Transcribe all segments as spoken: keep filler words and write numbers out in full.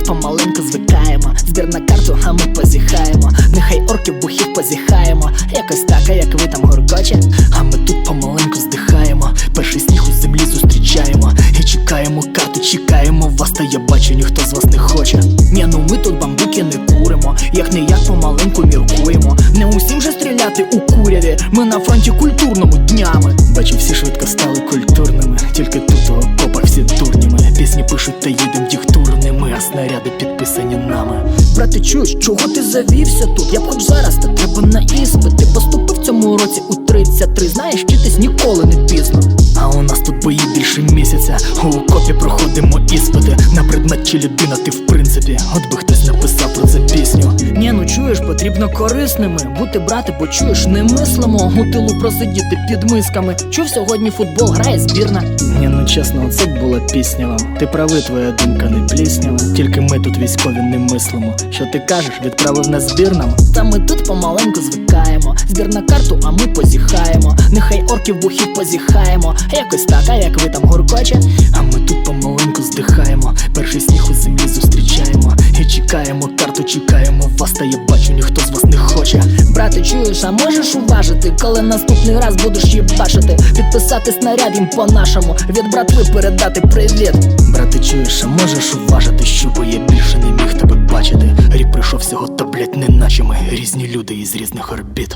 помаленьку звикаємо. Збір на карту, а ми позіхаємо. Нехай орків бухів позіхаємо. Якось так, а як ви там гуркоче, а ми тут помаленьку здихаємо. Перший сніг у землі зустрічаємо. І чекаємо карту, чекаємо вас, та я бачу, ніхто з вас не хоче. Ні, ну ми тут бамбуки не куримо, як не як помаленьку міркуємо. Не усім же стріляти у куряві, ми на фронті культурному днями. Бачу, всі швидко стали культурними, тільки тут у окопах всі дурніми. Пісні пишуть та їдем діхтурними, а снаряди підписані нами. Брате, чуєш, чого ти завівся тут? Я б хоч зараз, та треба на іспит. Ти поступив в цьому році у тридцять три. Знаєш, вчитись ніколи не пізно. А у нас тут бої більше місяця. У окопі проходимо іспити на предмет, чи людина ти в принципі. От би хтось написав про це пісню. Ні, ну чуєш, потрібно корисними бути, брате, бо чуєш, не мислимо у тилу просидіти під мисками. Чув, сьогодні футбол грає збірна. Ні, ну чесно, оце б була пісня вам. Ти правий, твоя думка не пліснява. Тільки ми тут військові не мислимо. Що ти кажеш, відправив на збір нам? Та ми тут помаленьку звикаємо. Збір на карту, а ми позіхаємо. Нехай орків бухів позіхаємо. Якось так, а як ви там гуркоче, а ми тут помаленьку здихаємо. Перший сніг у землі зустрічаємо. І чекаємо карту, чекаємо вас, та я бачу, ніхто з вас не хоче. Брате, чуєш, а можеш уважити, коли наступний раз будеш їбашити? Підписати снаряд їм по-нашому, від братви передати привіт. Брате, чуєш, а можеш уважити, щоб я більше не міг тебе бачити? Рік прийшов всього, та блять, не наче ми різні люди із різних орбіт.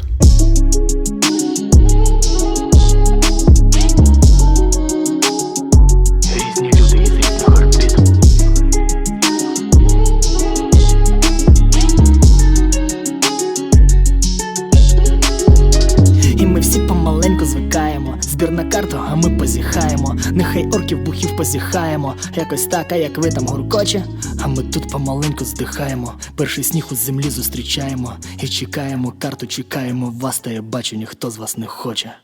І ми всі помаленьку звикаємо. Збір на карту, а ми позіхаємо. Нехай орків бухів позіхаємо. Якось так, а як ви там гуркоче, а ми тут помаленьку здихаємо. Перший сніг у землі зустрічаємо. І чекаємо карту, чекаємо вас, та я бачу, ніхто з вас не хоче.